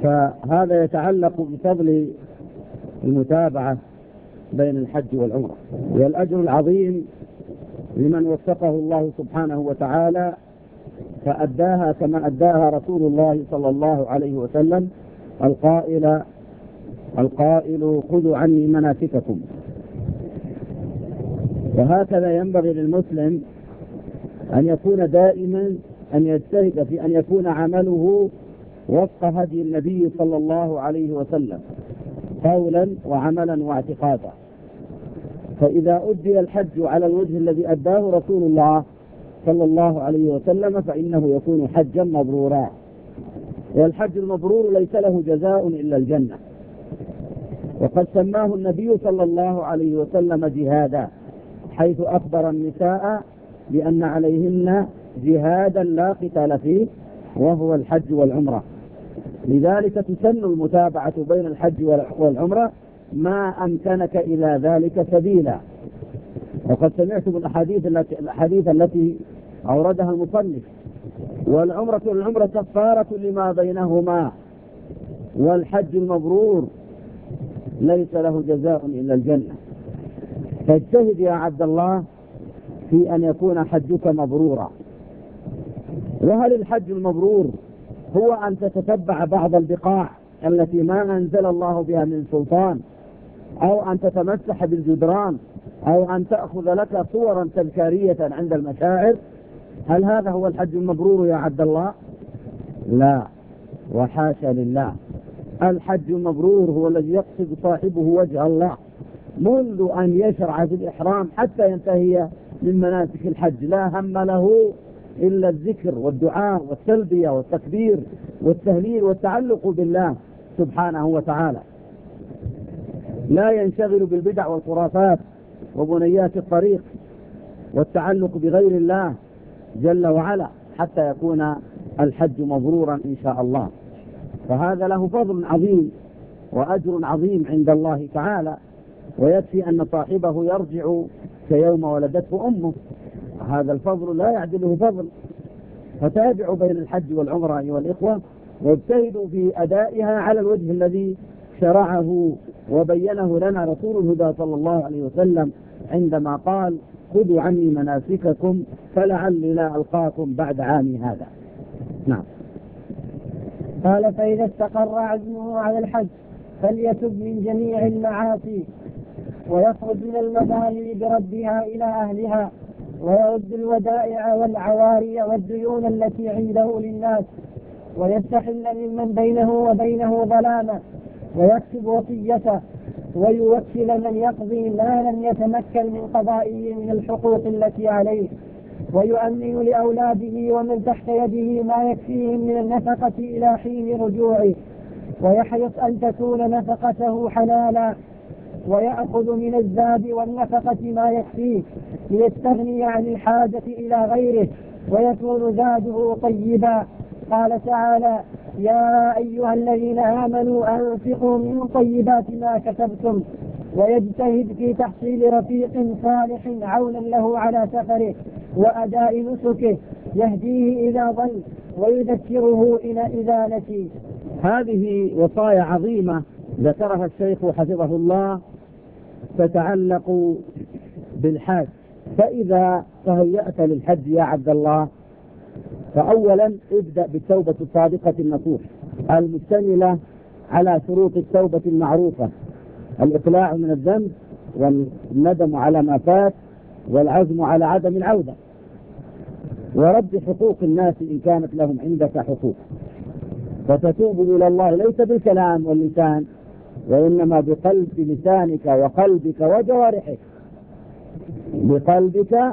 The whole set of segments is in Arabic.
فهذا يتعلق بفضل المتابعة بين الحج والعمرة، والأجر العظيم لمن وفقه الله سبحانه وتعالى فأداها كما أداها رسول الله صلى الله عليه وسلم القائل خذوا عني مناسككم. وهكذا ينبغي للمسلم أن يكون دائما أن يجتهد في أن يكون عمله وفق هدي النبي صلى الله عليه وسلم قولا وعملا واعتقادا. فإذا أدي الحج على الوجه الذي أداه رسول الله صلى الله عليه وسلم فإنه يكون حجا مبرورا. والحج المبرور ليس له جزاء إلا الجنة، وقد سماه النبي صلى الله عليه وسلم جهادا، حيث أخبر النساء بأن عليهن جهادا لا قتال فيه وهو الحج والعمرة. لذلك تسن المتابعة بين الحج والعمرة ما أمكنك إلى ذلك سبيلا. وقد سمعتم الأحاديث التي أوردها المصنف: والعمرة كفارة لما بينهما، والحج المبرور ليس له جزاء إلا الجنة. فاجتهد يا عبد الله في أن يكون حجك مبرورا. وهل الحج المبرور هو أن تتتبع بعض البقاع التي ما أنزل الله بها من سلطان، أو أن تتمسح بالجدران، أو أن تأخذ لك صورا تذكارية عند المشاعر؟ هل هذا هو الحج المبرور يا عبد الله؟ لا، وحاشا لله. الحج المبرور هو الذي يقصد صاحبه وجه الله منذ أن يشرع في الإحرام حتى ينتهي من مناسك الحج، لا هم له إلا الذكر والدعاء والتلبية والتكبير والتهليل والتعلق بالله سبحانه وتعالى. لا ينشغل بالبدع والخرافات وبنيات الطريق والتعلق بغير الله جل وعلا حتى يكون الحج مبرورا إن شاء الله. فهذا له فضل عظيم وأجر عظيم عند الله تعالى، ويكفي أن صاحبه يرجع كيوم ولدته أمه. هذا الفضل لا يعدله فضل. فتابعوا بين الحج والعمرة أيها الإخوة، واجتهدوا في أدائها على الوجه الذي شرعه وبينه لنا رسول الهدى صلى الله عليه وسلم عندما قال: خذوا عني مناسككم فلعلي لا ألقاكم بعد عامي هذا. نعم. قال: فإذا استقر عزمه على الحج فليتب من جميع المعاصي، ويخرج من المظالم بردها إلى أهلها، ويرد الودائع والعواري والديون التي عنده للناس، ويستحل ممن بينه وبينه ظلامة، ويكتب وصيته، ويوكل من يقضي ما لم يتمكن من قضائه من الحقوق التي عليه، ويؤمن لأولاده ومن تحت يده ما يكفيهم من النفقة إلى حين رجوعه، ويحرص أن تكون نفقته حلالا، ويأخذ من الزاد والنفقة ما يكفيه ليستغني عن الحاجة إلى غيره، ويكون زاده طيبا. قال تعالى: يا أيها الذين آمنوا أنفقوا من طيبات ما كسبتم، ويجتهد في تحصيل رفيق صالح عونا له على سفره وأداء نسكه، يهديه إذا ضل ويذكره إذا نسي. هذه وصايا عظيمة ذكرها الشيخ حفظه الله تتعلق بالحج. فإذا تهيأت للحج يا عبد الله، فأولا ابدأ بالتوبة الصادقة النصوح المشتملة على شروط التوبة المعروفة: الإقلاع من الذنب، والندم على ما فات، والعزم على عدم العودة، ورد حقوق الناس إن كانت لهم عندك حقوق. فتتوب إلى الله ليس بالكلام واللسان، وإنما بقلب لسانك وقلبك وجوارحك، بقلبك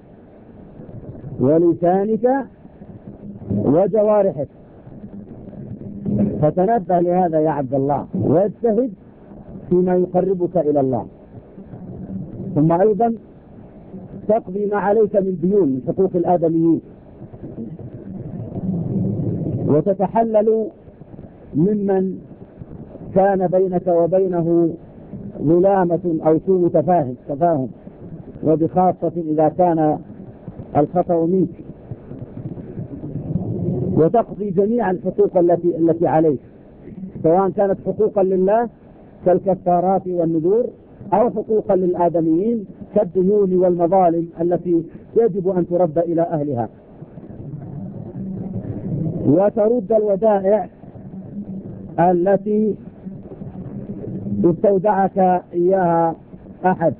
ولسانك وجوارحك. فتنبه لهذا يا عبد الله، واجتهد فيما يقربك إلى الله. ثم أيضا تقضي ما عليك من ديون من حقوق الآدميين، وتتحلل ممن كان بينك وبينه ظلامة أو سوء تفاهم، وبخاصة إذا كان الخطأ منك، وتقضي جميع الحقوق التي عليك. سواء كانت حقوقا لله كالكفارات والنذور، أو حقوقا للآدميين كالديون والمظالم التي يجب أن ترد إلى أهلها. وترد الودائع التي استودعك إياها أحد،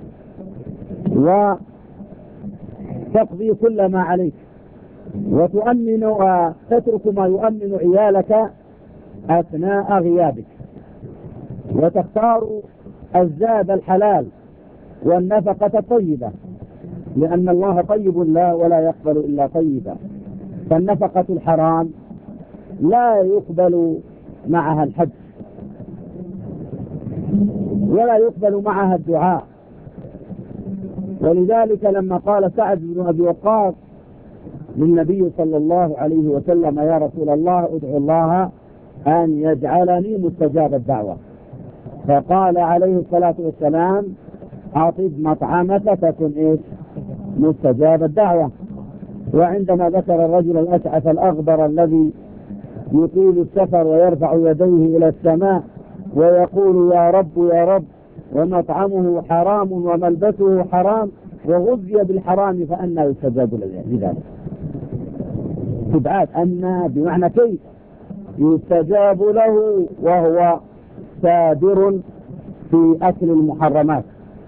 وتقضي كل ما عليك، وتؤمن وتترك ما يؤمن عيالك أثناء غيابك، وتختار الزاد الحلال والنفقة الطيبة، لأن الله طيب لا ولا يقبل إلا طيبا. فالنفقة الحرام لا يقبل معها الحج، ولا يقبل معها الدعاء. ولذلك لما قال سعد بن أبي وقاص للنبي صلى الله عليه وسلم: يا رسول الله ادعو الله أن يجعلني مستجاب الدعوة، فقال عليه الصلاة والسلام: أطب مطعمك تكن مستجاب الدعوة. وعندما ذكر الرجل الأشعث الأغبر الذي يطيل السفر ويرفع يديه إلى السماء ويقول: يا رب يا رب، ومطعمه حرام وملبسه حرام وغذي بالحرام، فأنى يستجاب لذلك. تبعات أن بمعنى كيف يستجاب له وهو سادر في أكل المحرمات.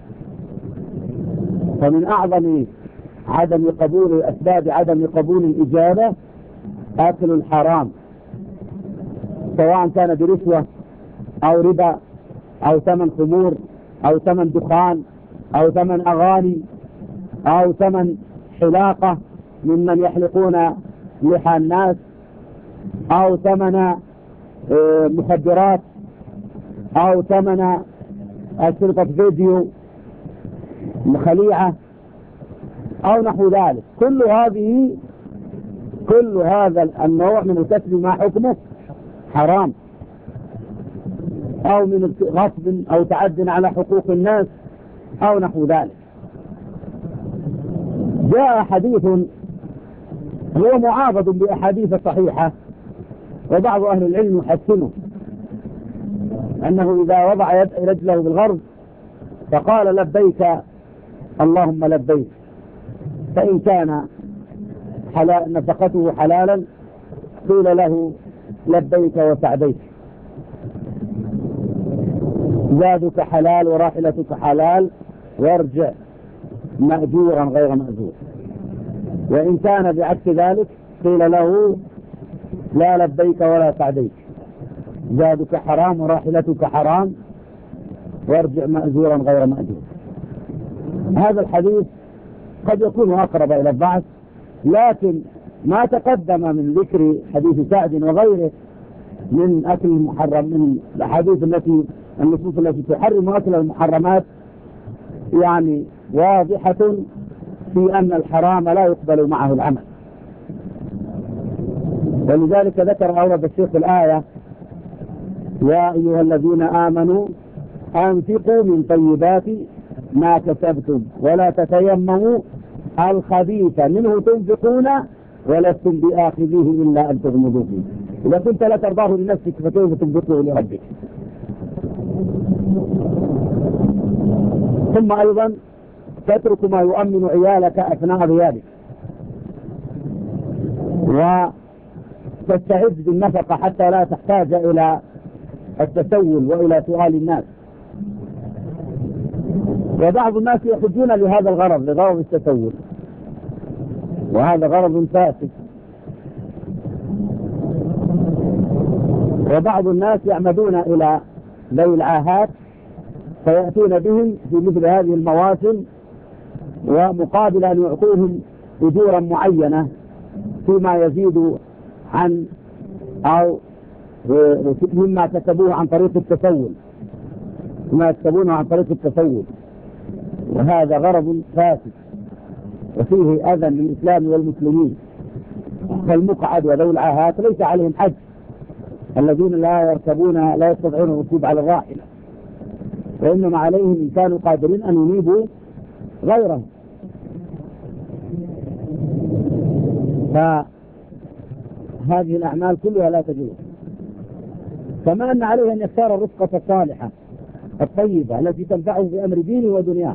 فمن أعظم أسباب عدم قبول الإجابة أكل الحرام، سواء كان برشوة أو ربا أو ثمن خمور أو ثمن دخان أو ثمن أغاني أو ثمن حلاقة ممن يحلقون لحى الناس، أو ثمن مخدرات، أو ثمن أشرطة فيديو خليعة أو نحو ذلك. كل هذا النوع من الكسب ما حكمه حرام، أو من غصب أو تعد على حقوق الناس أو نحو ذلك. جاء حديث هو معارض بأحاديث صحيحة، وبعض أهل العلم يحسنه، أنه إذا وضع رجله بالغرب فقال: لبيك اللهم لبيك، فإن كان نفقته حلالا قيل له: لبيك وسعديك، زادك حلال وراحلتك حلال، وارجع مأجورا غير مأجور. وإن كان بعكس ذلك قيل له: لا لبيك ولا سعديك، زادك حرام وراحلتك حرام، وارجع مأجورا غير مأجور. هذا الحديث قد يكون أقرب إلى الضعف، لكن ما تقدم من ذكر حديث سعد وغيره من أكل المحرم، من الأحاديث النصوص التي تحرم أكل المحرمات، يعني واضحة في أن الحرام لا يقبل معه العمل. ولذلك ذكر أورد الشيخ الآية: يا أيها الذين آمنوا أنفقوا من طيبات ما كسبتم ولا تتيمموا الخبيث منه تنفقون ولستم بآخذيه إلا أن تغمضوا فيه. إذا كنت لا ترضاه لنفسك فكيف تنفقه لربك؟ ثم أيضا تترك ما يؤمن عيالك أثناء غيابك، وتستعد بالنفقة حتى لا تحتاج إلى التسول وإلى سؤال الناس. وبعض الناس يحجون لهذا الغرض، لغرض التسول، وهذا غرض فاسد. وبعض الناس يعمدون إلى ذوي العاهات فيأتون بهم في مثل هذه المواسم، ومقابل أن يعطوهم أجورا معينة فيما يزيد عن أو مما كسبوه عن طريق التسول، ما يكسبونه عن طريق التسول، وهذا غرض فاسد وفيه أذى للإسلام والمسلمين. فالمقعد وذوي العاهات ليس عليهم حج، الذين لا يستطيعون الركوب على الراحلة، وإنما عليهم إن كانوا قادرين أن ينيبوا غيرهم. فهذه الأعمال كلها لا تجوز. كما أن عليه أن يختار الرفقة الصالحة الطيبة التي تنفعه بأمر دينه ودنياه،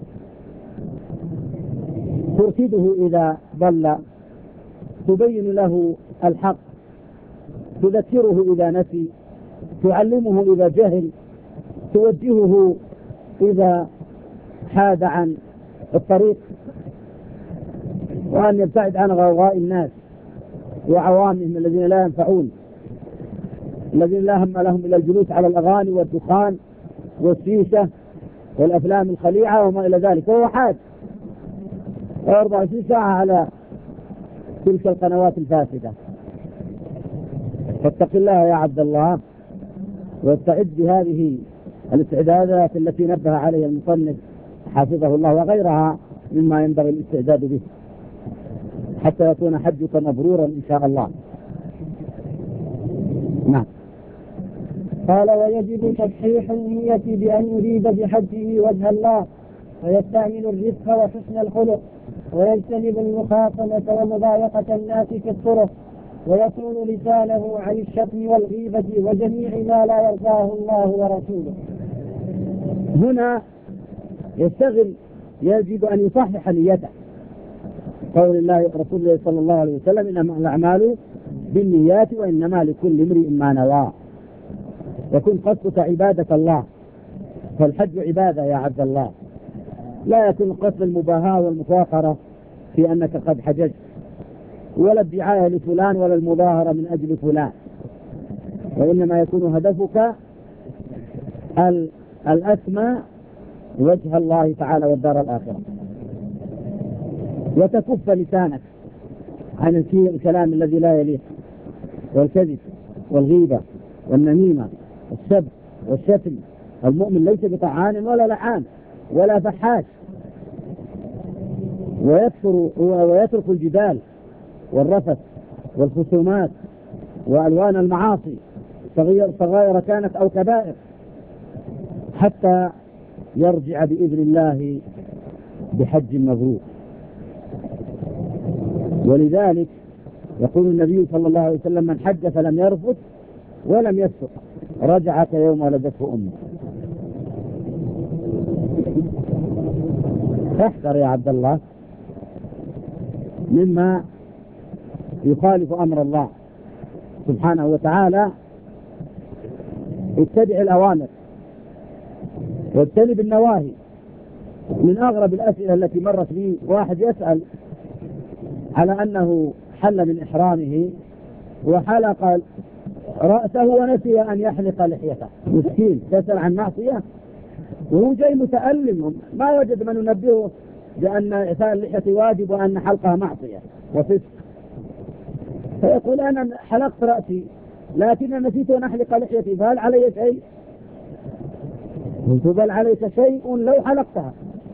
ترشده إذا ضل، تبين له الحق، تذكره إذا نسي، تعلمه إذا جهل، توجهه إذا حاد عن الطريق، وأن يبتعد عن غوغاء الناس وعوامهم الذين لا ينفعون، الذين لا هم لهم إلى الجلوس على الأغاني والدخان والشيشة والأفلام الخليعة وما إلى ذلك، وهو حاد 24 ساعة على تلك القنوات الفاسدة. فاتق الله يا عبد الله، واستعد بهذه الاستعدادات التي نبه عليها المصنف حفظه الله وغيرها مما ينبغي الاستعداد به حتى يكون حجك مبرورا إن شاء الله. نعم. قال: ويجب تصحيح النية بأن يريد بحجه وجه الله، ويستعمل الرفق وحسن الخلق، ويجتنب المخاصمة ومضايقة الناس في الطرق، ويكون لسانه عن الشتم والغيبة وجميع ما لا يرضاه الله ورسوله. هنا يجب أن يصحح نيته، قول الله رسول الله صلى الله عليه وسلم: إنما الأعمال بالنيات وإنما لكل امرئ ما نوى. يكون قصدك عبادة الله، فالحج عبادة يا عبد الله، لا يكون قصد المباهاة والمفاخرة في أنك قد حججت، ولا الدعاية لفلان ولا المظاهرة من أجل فلان، وإنما يكون هدفك الأسمى وجه الله تعالى والدار الآخرة. وتكف لسانك عن الكلام الذي لا يليق، والكذب والغيبة والنميمة والسب والشتم. المؤمن ليس بطعان ولا لعان ولا فحاش، ويترك الجدال والرفث والخصومات وألوان المعاصي صغائر كانت أو كبائر، حتى يرجع بإذن الله بحج مبرور. ولذلك يقول النبي صلى الله عليه وسلم: من حج فلم يرفث ولم يفسق رجع كيوم ولدته أمه. احذر يا عبد الله مما يخالف أمر الله سبحانه وتعالى، اتبع الأوامر واجتنب النواهي. من أغرب الأسئلة التي مرت لي واحد يسأل على أنه حل من إحرامه وحلق رأسه ونسي أن يحلق لحيته. مسكين، يسأل عن معصية وهو جاي متألم، ما وجد من ينبهه بأن إعفاء اللحية واجب وأن حلقها معصية وفسق. فيقول: أنا حلقت رأسي لكن نسيت أن أحلق لحيتي، فهل علي شيء؟ قلت: بل عليك شيء لو حلقتها،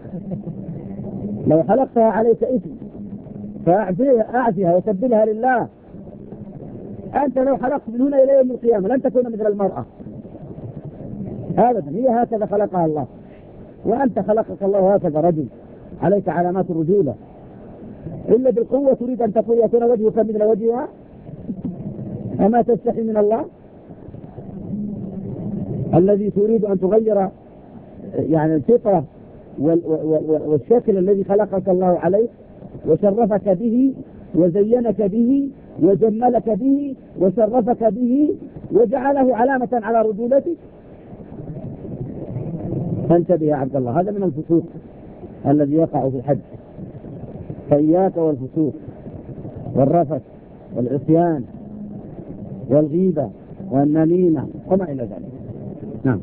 لو حلقتها عليك إثم، فأعفها وسبلها لله. أنت لو حلقت من هنا إلى يوم القيامة لن تكون مثل المرأة أبدا، هي هكذا خلقها الله، وأنت خلقك الله هكذا رجل، عليك علامات الرجولة. إلا بالقوة تريد أن يكون وجهك مثل وجهها؟ أما تستحي من الله الذي تريد أن تغير يعني الفطرة والشكل الذي خلقك الله عليه وشرفك به وزينك به وجملك به وشرفك به وجعله علامة على رجولتك؟ فانتبه يا عبد الله، هذا من الفسوق الذي يقع في الحج. فإياك والفسوق والرفث والعصيان والغيبة والنميمة وما إلى ذلك. نعم.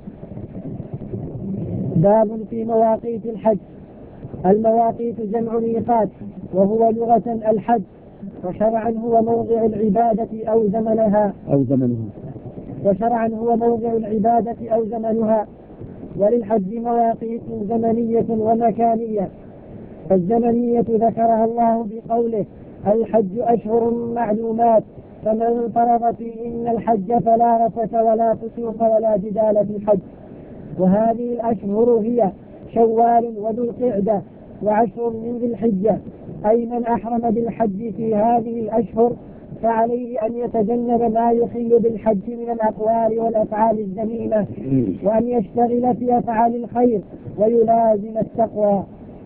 باب في مواقيت الحج. المواقيت جمع ميقات، وهو لغة الحج، وشرعا هو موضع العبادة أو زمنها وشرعا هو موضع العبادة أو زمنها. وللحج مواقيت زمنية ومكانية. فالزمنية ذكرها الله بقوله: الحج أشهر معلومات، فمن فرض فيهن الحج فلا رفث ولا فسوق ولا جدال في الحج. وهذه الأشهر هي شوال وذو القعدة وعشر من ذي الحجة، أي من أحرم بالحج في هذه الأشهر فعليه أن يتجنب ما يخل بالحج من الأقوال والأفعال الذميمة، وأن يشتغل في أفعال الخير ويلازم التقوى.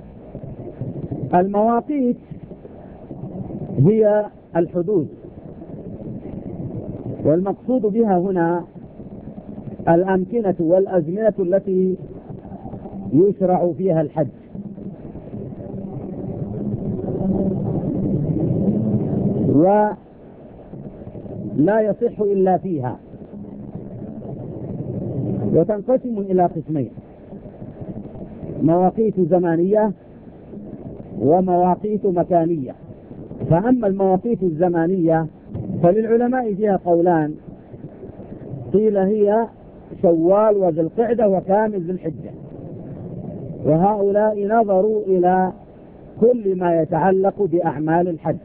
المواقيت هي الحدود، والمقصود بها هنا الأمكنة والأزمنة التي يشرع فيها الحج. ولا يصح إلا فيها، وتنقسم إلى قسمين: مواقيت زمانية ومواقيت مكانية. فأما المواقيت الزمانية فللعلماء فيها قولان: قيل هي شوال وذي القعدة وكامل ذي الحجة، وهؤلاء نظروا إلى كل ما يتعلق بأعمال الحج.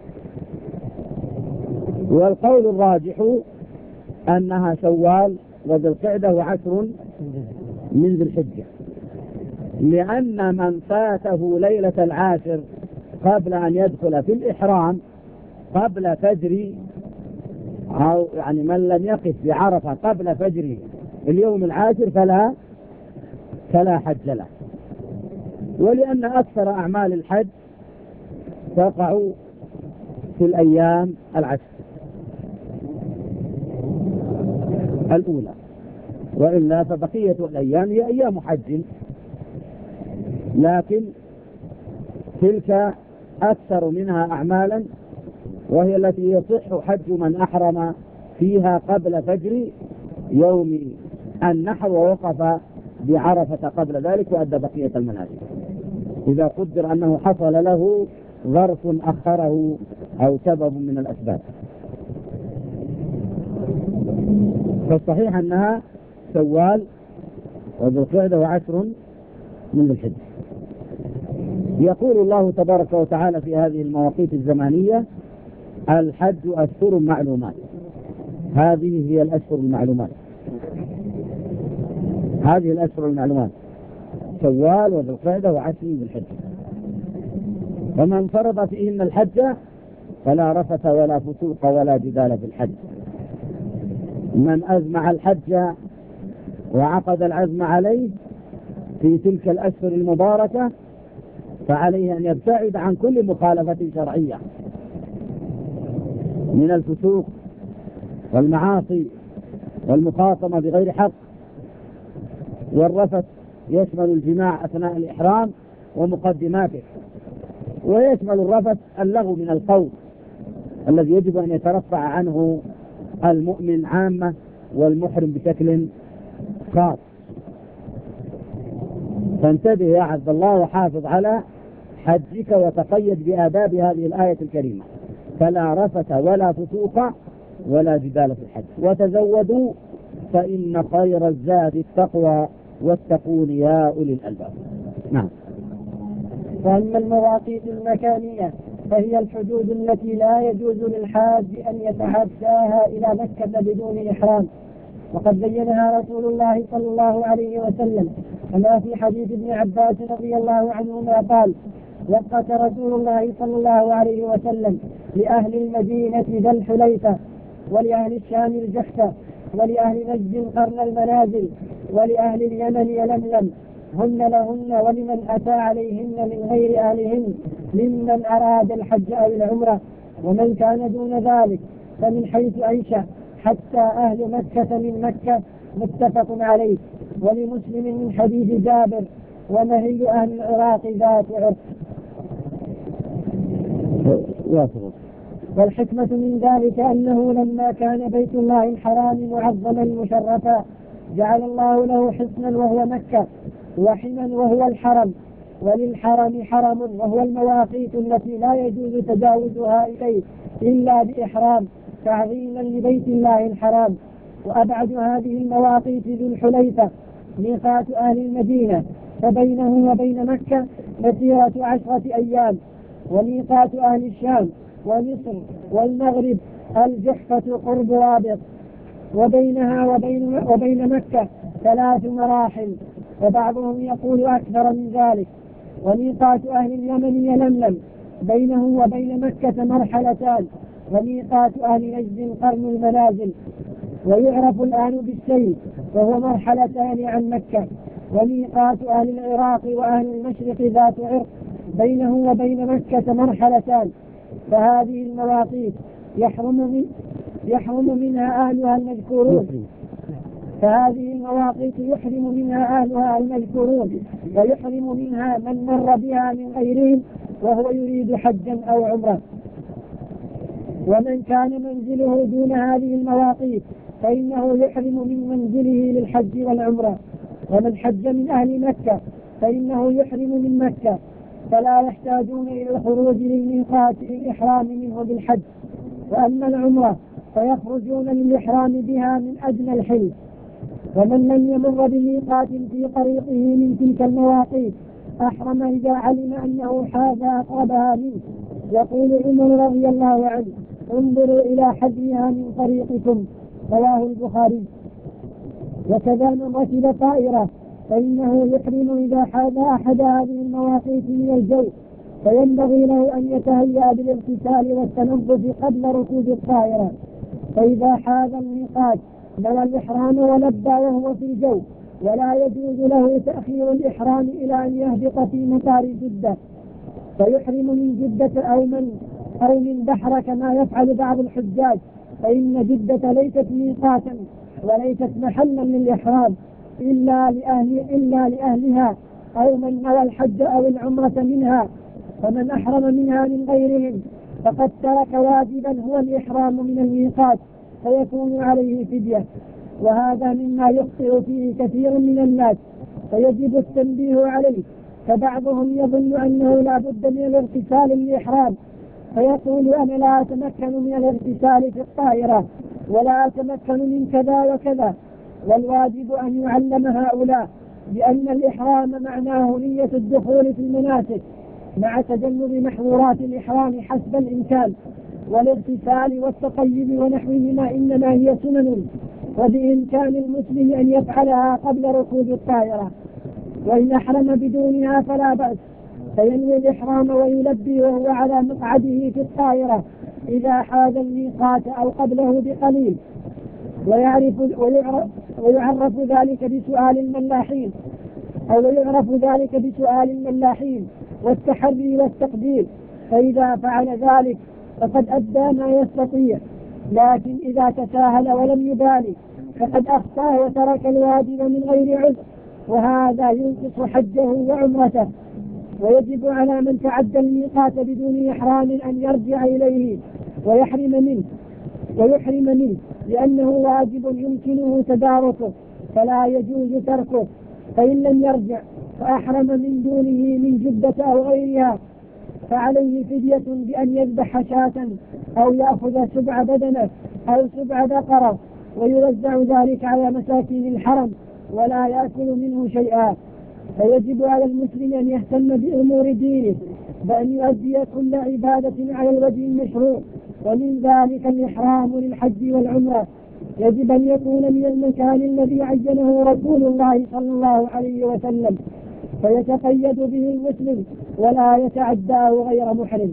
والقول الراجح أنها شوال وذي القعدة وعشر من ذي الحجة، لأن من فاته ليلة العاشر قبل أن يدخل في الإحرام قبل فجر، أو يعني من لم يقف بعرفة قبل فجر اليوم العاشر فلا حج له. ولأن أكثر أعمال الحج تقع في الأيام العشر الأولى، وإلا فبقية الأيام هي أيام حج، لكن تلك أكثر منها أعمالا، وهي التي يصح حج من أحرم فيها قبل فجر يوم النحر ووقف بعرفة قبل ذلك وأدى بقية المناسك، إذا قدر أنه حصل له ظرف أخره أو سبب من الأسباب. فالصحيح أنها شوال وذو القعدة وعشر من ذي الحجة. يقول الله تبارك وتعالى في هذه المواقيت الزمانية: الحج أشهر معلومات. هذه هي الأشهر المعلومات، هذه الأشهر المعلومات: شوال وذو القعدة وعشر من ذي الحجة. ومن فرض فيهن الحج فلا رفث ولا فسوق ولا جدال في الحج. من أزمع الحج وعقد العزم عليه في تلك الأشهر المباركة فعليه أن يبتعد عن كل مخالفة شرعية من الفسوق والمعاصي والمخاصمة بغير حق. والرفث يشمل الجماع أثناء الإحرام ومقدماته، ويشمل الرفث اللغو من القول الذي يجب أن يترفع عنه المؤمن عامة والمحرم بشكل خاص. فانتبه يا عبد الله وحافظ على حجك وتقيد بآداب هذه الآية الكريمة: فلا رفث ولا فسوق ولا جدال في الحج، وتزودوا فإن خير الزاد التقوى واتقون يا أولي الألباب. نعم. وأما المواقيت المكانية فهي الحدود التي لا يجوز للحاج أن يتعداها إلى مكة بدون إحرام، وقد بينها رسول الله صلى الله عليه وسلم كما في حديث ابن عباس رضي الله عنهما قال: وقت رسول الله صلى الله عليه وسلم لأهل المدينة ذا الحليفة، ولأهل الشام الجحفة، ولأهل نجد قرن المنازل، ولأهل اليمن يلملم، هن لهن ولمن أتى عليهن من غير أهلهن ممن أراد الحج أو العمرة، ومن كان دون ذلك فمن حيث أنشأ حتى أهل مكة من مكة، متفق عليه. ولمسلم من حديث جابر: ومهل أهل العراق ذات عرق. والحكمة من ذلك أنه لما كان بيت الله الحرام معظما مشرفا جعل الله له حصنا وهو مكة، وحما وهو الحرم، وللحرم حرم وهو المواقيت التي لا يجوز تجاوزها إليه إلا بإحرام تعظيما لبيت الله الحرام. وأبعد هذه المواقيت ذو الحليفة ميقات أهل المدينة، فبينه وبين مكة مسيرة 10 أيام. وميقات أهل الشام ومصر والمغرب الجحفة قرب رابط، وبينها وبين مكة 3 مراحل، وبعضهم يقول أكثر من ذلك. وميقات أهل اليمن يلملم، بينه وبين مكة مرحلتان، وميقات أهل نجد قرن المنازل. ويعرف الآن بالسيل وهو مرحلتان عن مكة. وميقات أهل العراق وأهل المشرق ذات عرق بينه وبين مكة مرحلتان. فهذه المواقيت يحرم منها أهلها المذكورون ويحرم منها من مر بها من غيرهم وهو يريد حجا أو عمرة. ومن كان منزله دون هذه المواقيت فإنه يحرم من منزله للحج والعمرة. ومن حج من أهل مكة فإنه يحرم من مكة، فلا يحتاجون إلى الخروج للميقات للإحرام منه بالحج. وأما العمرة فيخرجون للإحرام بها من أدنى الحل. ومن لم يمر بميقات في طريقه من تلك المواقيت أحرم إذا علم أنه حاز أقربها منه. يقول عمر رضي الله عنه: انظروا إلى حجمها من طريقكم. رواه البخاري. وكذا من ركب طائرة فإنه يحرم إذا حاز أحد هذه المواقيت من الجو، فينبغي له أن يتهيأ بالاغتسال والتنظف قبل ركوب الطائرة. فإذا حاز الميقات نوى الإحرام ولبى وهو في الجو، ولا يجوز له تأخير الإحرام إلى أن يهبط في مطار جدة، فيحرم من جدة أو من بحر كما يفعل بعض الحجاج، فإن جدة ليست ميقاتا وليست محلا للإحرام إلا لأهلها أو من نوى الحج أو العمرة منها. فمن أحرم منها من غيرهم فقد ترك واجبا هو الإحرام من الميقات، فيكون عليه فدية. وهذا مما يخطئ فيه كثير من الناس، فيجب التنبيه عليه. فبعضهم يظن أنه لا بد من الاغتسال للإحرام، فيقول: أنا لا أتمكن من الاغتسال في الطائرة ولا أتمكن من كذا وكذا. والواجب أن يعلم هؤلاء بأن الإحرام معناه نية الدخول في المناسك مع تجنب محظورات الإحرام حسب الإمكان. والاغتسال والتطيب ونحوهما إنما هي سنن، وبإمكان المسلم أن يفعلها قبل ركوب الطائرة. وإن أحرم بدونها فلا بأس، فينوي الإحرام ويلبي وهو على مقعده في الطائرة إذا حاز الميقات أو قبله بقليل. ويعرف ذلك بسؤال الملاحين والتحري والتقدير، فإذا فعل ذلك فقد أدى ما يستطيع. لكن إذا تساهل ولم يبالي فقد أخطأ وترك الواجب من غير عذر، وهذا ينقص حجه وعمرته. ويجب على من تعدى الميقات بدون إحرام أن يرجع إليه ويحرم منه لأنه واجب يمكنه تداركه، فلا يجوز تركه. فإن لم يرجع فأحرم من دونه من جدة أو غيرها فعليه فدية بأن يذبح شاة أو يأخذ سبع بدنة أو سبع بقرة، ويوزع ذلك على مساكين الحرم ولا يأكل منه شيئا. فيجب على المسلم أن يهتم بأمور دينه بأن يؤدي كل عبادة على الوجه المشروع، ومن ذلك الإحرام للحج والعمرة. يجب أن يكون من المكان الذي عينه رسول الله صلى الله عليه وسلم، فيتقيد به المسلم ولا يتعداه غير محرم.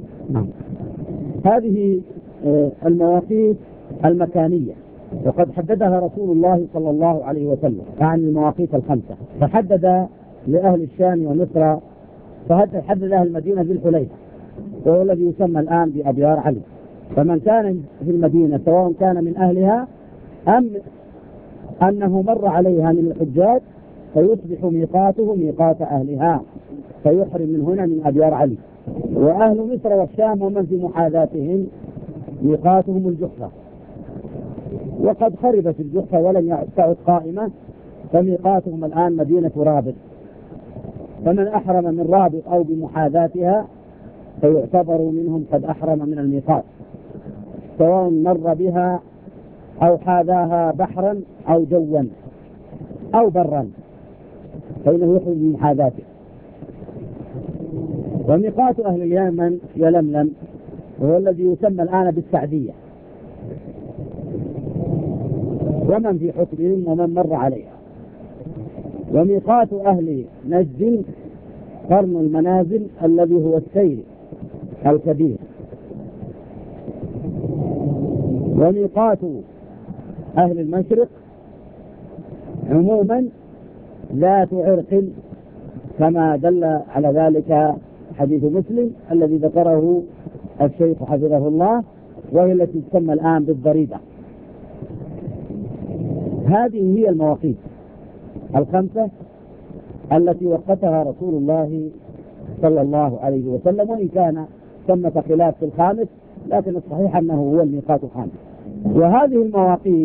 هذه المواقيت المكانية، وقد حددها رسول الله صلى الله عليه وسلم عن المواقيت الخمسة، فحدد لأهل الشام ومصر، فحدد أهل المدينة بالحليفة، وهو الذي يسمى الآن بأبيار علي. فمن كان في المدينة سواء كان من أهلها أم أنه مر عليها من الحجاج فيصبح ميقاته ميقات أهلها، فيحرم من هنا من أبيار علي. وأهل مصر والشام ومن في محاذاتهم ميقاتهم الجحفة، وقد خربت الجحفة ولم تعد قائمة، فميقاتهم الآن مدينة رابط. فمن أحرم من رابط أو بمحاذاتها فيعتبر منهم قد أحرم من الميقات، سواء مر بها أو حاذاها بحرا أو جوا أو برا، فإنه يحرم من محاذاته. وميقات أهل اليمن يلملم، وهو الذي يسمى الآن بالسعدية، ومن في حكمهم ومن مر عليها. وميقات أهل نجد قرن المنازل الذي هو السيل الكبير. وميقات أهل المشرق عموما ذات عرق كما دل على ذلك حديث مسلم الذي ذكره الشيخ حفظه الله، وهي التي تسمى الآن بالضريبة. هذه هي المواقيت الخمسة التي وقتها رسول الله صلى الله عليه وسلم، وإن كان ثمة خلاف في الخامس، لكن الصحيح أنه هو الميقات الخامس. وهذه المواقيت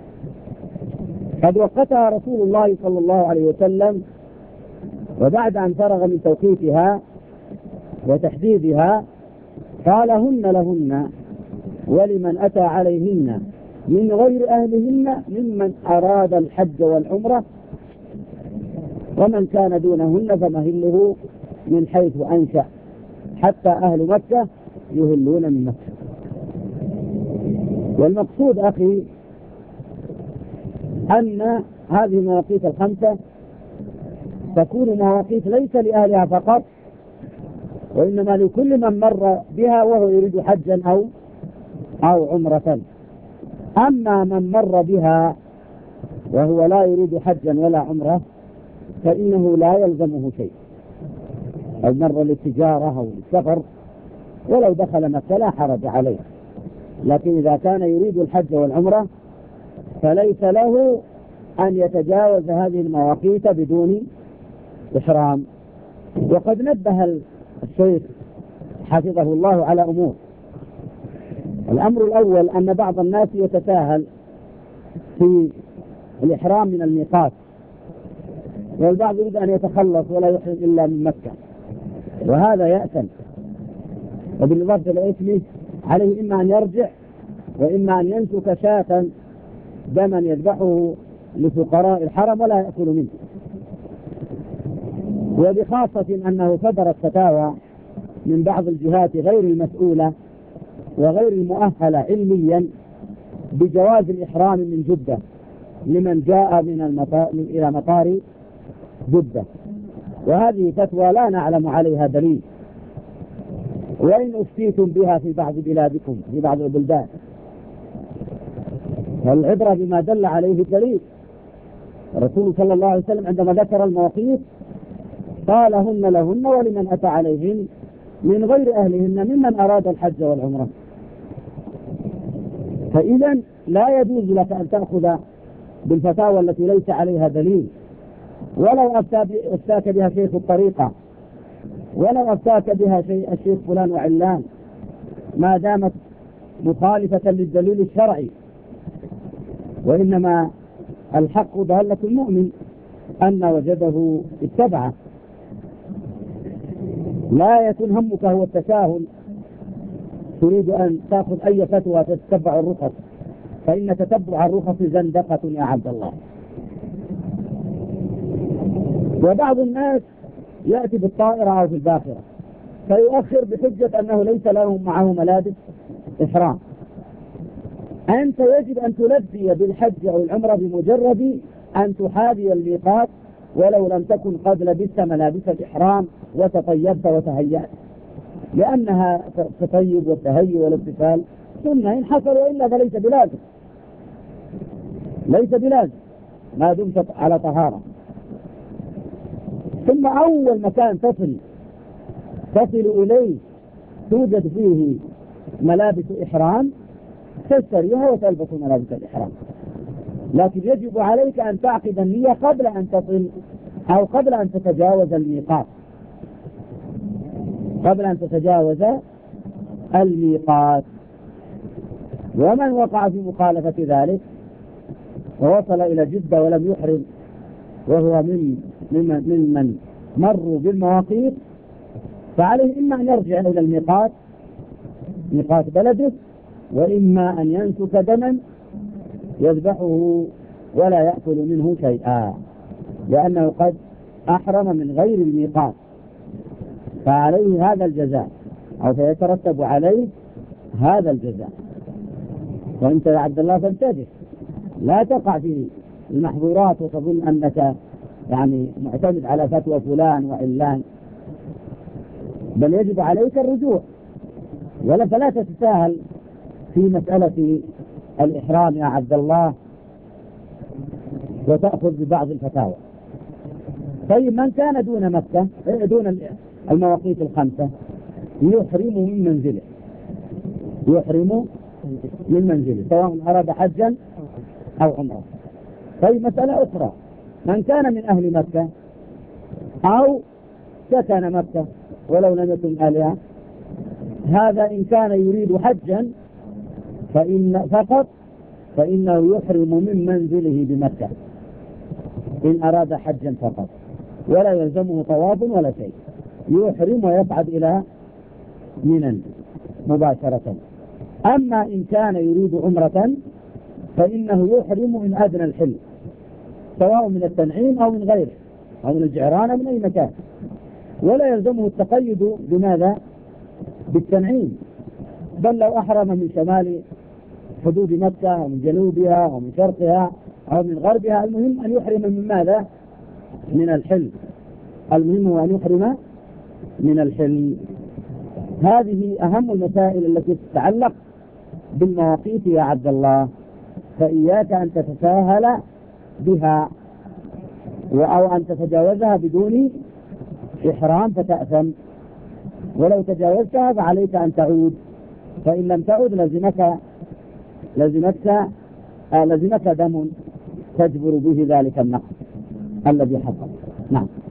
قد وقتها رسول الله صلى الله عليه وسلم، وبعد أن فرغ من توقيتها وتحديدها قال: هن لهن ولمن أتى عليهن من غير أهلهن ممن أراد الحج والعمرة، ومن كان دونهن فمهله من حيث أنشأ، حتى أهل مكة يهلون من مكة. والمقصود أخي أن هذه المواقيت الخمسة تكون مواقيت ليس لأهلها فقط، وإنما لكل من مر بها وهو يريد حجا أو عمرة. أما من مر بها وهو لا يريد حجا ولا عمرة فإنه لا يلزمه شيء، أو مر للتجارة أو للسفر ولو دخل مكة لا حرج عليه، لكن إذا كان يريد الحج والعمرة فليس له أن يتجاوز هذه المواقيت بدون إحرام. وقد نبه الشيخ حفظه الله على أمور. الأمر الأول أن بعض الناس يتساهل في الإحرام من الميقات، والبعض يريد أن يتخلص ولا يحرم إلا من مكة، وهذا يأثم، وبالإضافة إلى إثمه عليه إما أن يرجع وإما أن ينسك شاة دما يذبحه لفقراء الحرم ولا يأكل منه. وبخاصة أنه صدرت فتاوى من بعض الجهات غير المسؤولة وغير المؤهلة علميا بجواز الإحرام من جدة لمن جاء إلى مطار جدة، وهذه فتوى لا نعلم عليها دليل، وإن أفتيتم بها في بعض بلادكم في بعض البلدان، والعبرة بما دل عليه الدليل. الرسول صلى الله عليه وسلم عندما ذكر المواقيت قال: هن لهن ولمن أتى عليهن من غير أهلهن ممن أراد الحج والعمرة. فإذا لا يجوز لك أن تأخذ بالفتاوى التي ليس عليها دليل، ولو أفتاك بها شيخ الطريقة، ولو أفتاك بها الشيخ فلان وعلان، ما دامت مخالفة للدليل الشرعي. وإنما الحق ضالة المؤمن، أن وجده اتبعه. لا يكون همك هو التساهل، تريد أن تأخذ أي فتوى تتبع الرخص، فإن تتبع الرخص زندقة يا عبد الله. وبعض الناس يأتي بالطائرة أو في الباخرة فيؤخر بحجة أنه ليس له معه ملابس إحرام. أنت يجب أن تلبي بالحج أو العمرة بمجرد أن تحاذي الميقات، ولو لم تكن قد لبست ملابس الإحرام وتطيبت وتهيأت، لأنها التطيب والتهيئ والاتصال سنة إن حصل، وإلا فليس بلازم، ليس بلازم ما دمت على طهارة. ثم أول مكان تصل إليه توجد فيه ملابس إحرام تشتريها وتلبس ملابس الإحرام، لكن يجب عليك أن تعقد النية قبل أن تصل أو قبل أن تتجاوز الميقات، قبل أن تتجاوز الميقات. ومن وقع في مخالفة ذلك ووصل إلى جدة ولم يحرم وهو ممن مروا بالمواقيت، فعليه إما أن يرجع إلى الميقات، ميقات بلده، وإما أن ينسك دما يذبحه ولا يأكل منه شيئا، لأنه قد أحرم من غير الميقات، فعليه هذا الجزاء أو فيترتب عليه هذا الجزاء. وأنت يا عبد الله فانتبه، لا تقع في المحظورات وتظن أنك يعني معتمد على فتوى فلان وعلان، بل يجب عليك الرجوع، فلا تتساهل في مسألة الإحرام يا عبد الله وتأخذ ببعض الفتاوى. طيب من كان دون مكة دون المواقيت الخمسة يحرم من منزله، يحرم من منزله سواء أراد حجا أو عمره. طيب مسألة أخرى، من كان من أهل مكة أو سكن مكة ولو لم يكن أهلها، هذا إن كان يريد حجا فإنه يحرم من منزله بمكة إن أراد حجا فقط، ولا يلزمه طواف ولا شيء، يحرم ويصعد إلى منى مباشرة. أما إن كان يريد عمرة فإنه يحرم من أدنى الحل سواء من التنعيم أو من غيره أو من الجعران أو من أي مكان، ولا يلزمه التقيد بماذا؟ بالتنعيم، بل لو أحرم من شمال حدود مكة أو من جنوبها أو من شرقها أو من غربها، المهم أن يحرم من ماذا؟ من الحل، المهم هو أن يحرم من الحل. هذه أهم المسائل التي تتعلق بالمواقيت يا عبد الله، فإياك أن تتساهل بها أو أن تتجاوزها بدون إحرام فتأثم، ولو تجاوزتها فعليك أن تعود، فإن لم تعود لزمك دم تجبر به ذلك النقص الذي حصل. نعم.